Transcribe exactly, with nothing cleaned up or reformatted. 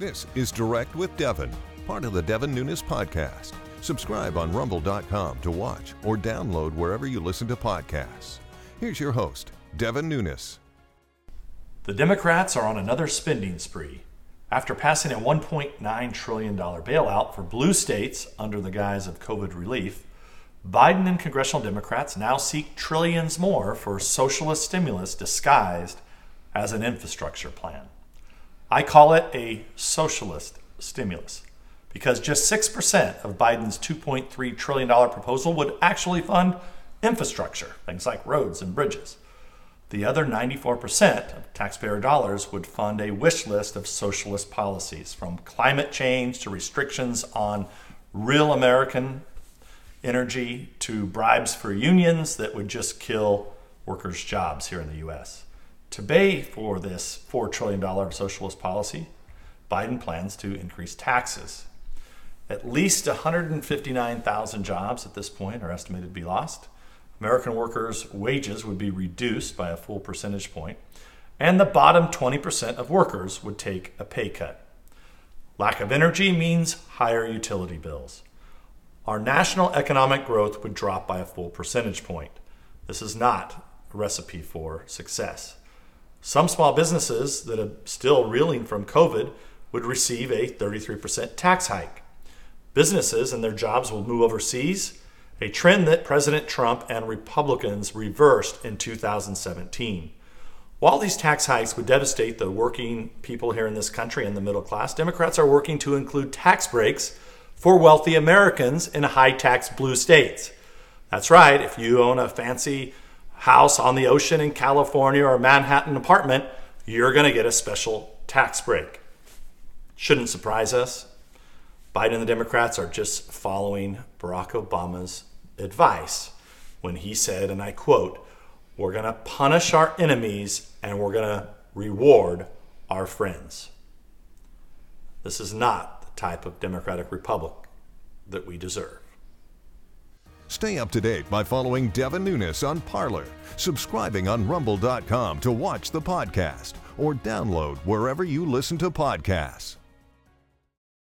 This is Direct with Devin, part of the Devin Nunes podcast. Subscribe on rumble dot com to watch or download wherever you listen to podcasts. Here's your host, Devin Nunes. The Democrats are on another spending spree. After passing a one point nine trillion dollars bailout for blue states under the guise of COVID relief, Biden and congressional Democrats now seek trillions more for socialist stimulus disguised as an infrastructure plan. I call it a socialist stimulus because just six percent of Biden's two point three trillion dollars proposal would actually fund infrastructure, things like roads and bridges. The other ninety-four percent of taxpayer dollars would fund a wish list of socialist policies, from climate change to restrictions on real American energy to bribes for unions that would just kill workers' jobs here in the U S. To pay for this four trillion dollars socialist policy, Biden plans to increase taxes. At least one hundred fifty-nine thousand jobs at this point are estimated to be lost. American workers' wages would be reduced by a full percentage point, and the bottom twenty percent of workers would take a pay cut. Lack of energy means higher utility bills. Our national economic growth would drop by a full percentage point. This is not a recipe for success. Some small businesses that are still reeling from COVID would receive a thirty-three percent tax hike. Businesses and their jobs will move overseas, a trend that President Trump and Republicans reversed in two thousand seventeen. While these tax hikes would devastate the working people here in this country and the middle class, Democrats are working to include tax breaks for wealthy Americans in high-tax blue states. That's right, if you own a fancy house on the ocean in California or a Manhattan apartment, you're going to get a special tax break. Shouldn't surprise us. Biden and the Democrats are just following Barack Obama's advice when he said, and I quote, "We're going to punish our enemies and we're going to reward our friends." This is not the type of democratic republic that we deserve. Stay up to date by following Devin Nunes on Parler, subscribing on rumble dot com to watch the podcast, or download wherever you listen to podcasts.